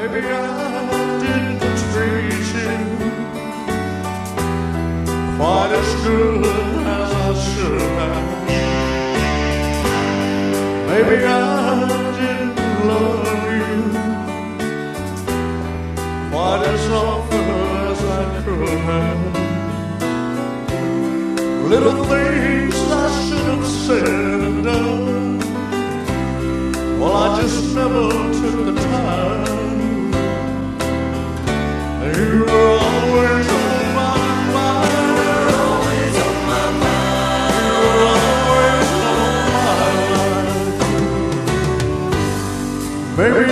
Maybe I didn't treat you quite as good as I should have. Maybe I didn't love you quite as often as I could have. Little things I should have said and done, well, I just never took the time. You were always on my mind. You were always on my mind. You were always on my mind. Maybe